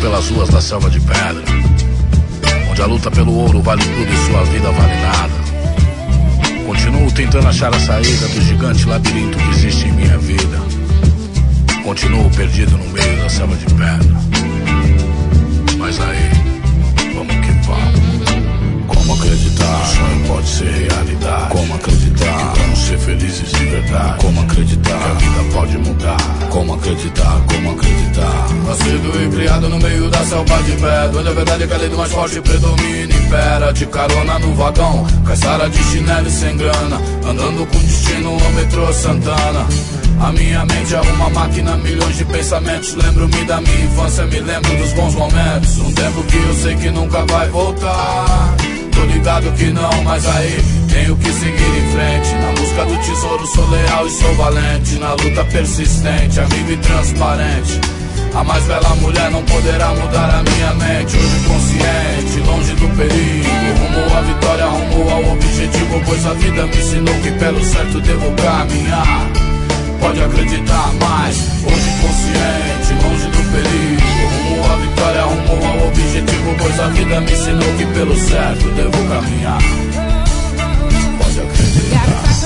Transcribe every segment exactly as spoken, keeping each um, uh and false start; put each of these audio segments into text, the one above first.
pelas ruas da selva de pedra, onde a luta pelo ouro vale tudo e sua vida vale nada. Continuo tentando achar a saída do gigante labirinto que existe em minha vida. Continuo perdido no meio da selva de pedra. Mas aí, vamos que vamos. Como acreditar? O sonho pode ser realidade. Como acreditar? Que vamos ser felizes de verdade. Como acreditar? Que a vida pode mudar. Como acreditar? Como acreditar? Nascido e criado no meio da selva de pedra, onde a verdade é que a lei do mais forte predomina e impera. De carona no vagão, caçara de chinelo e sem grana, andando com destino ao metrô Santana. A minha mente é uma máquina, milhões de pensamentos. Lembro-me da minha infância, me lembro dos bons momentos. Um tempo que eu sei que nunca vai voltar. Tô ligado que não, mas aí tenho que seguir em frente. Na busca do tesouro sou leal e sou valente. Na luta persistente, amigo e transparente. A mais bela mulher não poderá mudar a minha mente. Hoje consciente, longe do perigo, rumo à vitória, rumo ao objetivo. Pois a vida me ensinou que pelo certo devo caminhar. Pode acreditar mais, hoje consciente, longe do perigo, rumo à vitória, rumo ao objetivo. Pois a vida me ensinou que pelo certo devo caminhar. Pode acreditar.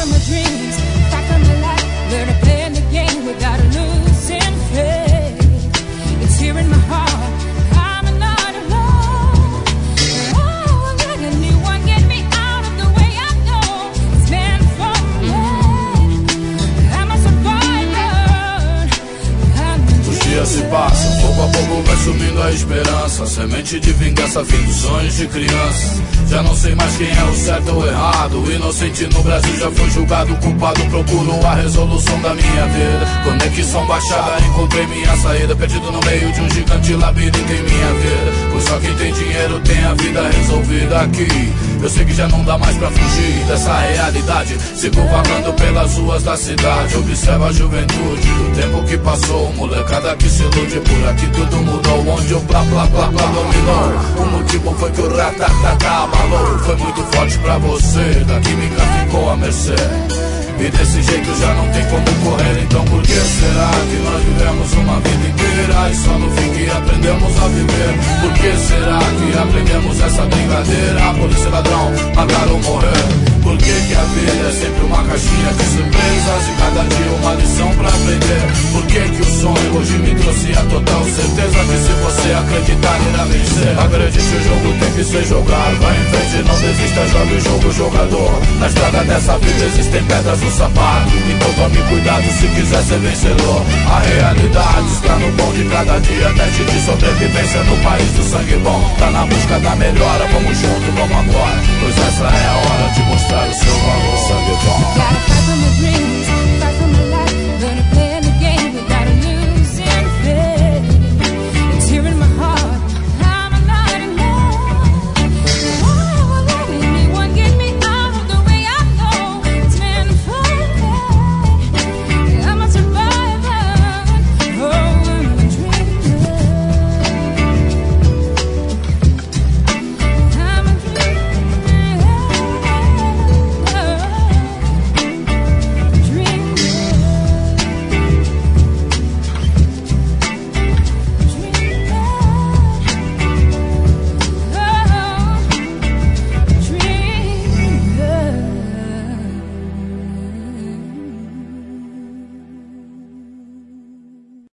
Se passa, pouco a pouco vai sumindo a esperança. Semente de vingança vem dos sonhos de criança. Já não sei mais quem é o certo ou errado. O inocente no Brasil já foi julgado, culpado. Procuro a resolução da minha vida. Conexão baixada, encontrei minha saída. Perdido no meio de um gigante labirinto em minha vida. Pois só quem tem dinheiro tem a vida resolvida aqui. Eu sei que já não dá mais pra fugir dessa realidade. Sigo vagando pelas ruas da cidade. Observa a juventude, o tempo que passou. Molecada que se ilude, por aqui tudo mudou. Onde o blá blá blá blá dominou. O motivo foi que o ratatatá abalou. Foi muito forte pra você, da química ficou a mercê. E desse jeito já não tem como correr. Então por que será que nós vivemos uma vida inteira e só no fim que aprendemos a viver? Por que será que aprendemos essa brincadeira? Polícia, ladrão, matar ou morrer? Por que que a vida é sempre uma caixinha de surpresas e cada dia uma lição pra aprender? Por que que o sonho hoje me trouxe a total certeza que se você acreditar irá vencer? Acredite, o jogo tem que ser jogado. Vai em frente, não desista, jogue o jogo jogador. Na estrada dessa vida existem pedras no sapato, então tome cuidado se quiser ser vencedor. A realidade está no pão de cada dia. Teste de sobrevivência no país do sangue bom. Tá na busca da melhora, vamos junto, vamos agora. Pois essa é a hora de mostrar o seu valor. Sangue bom.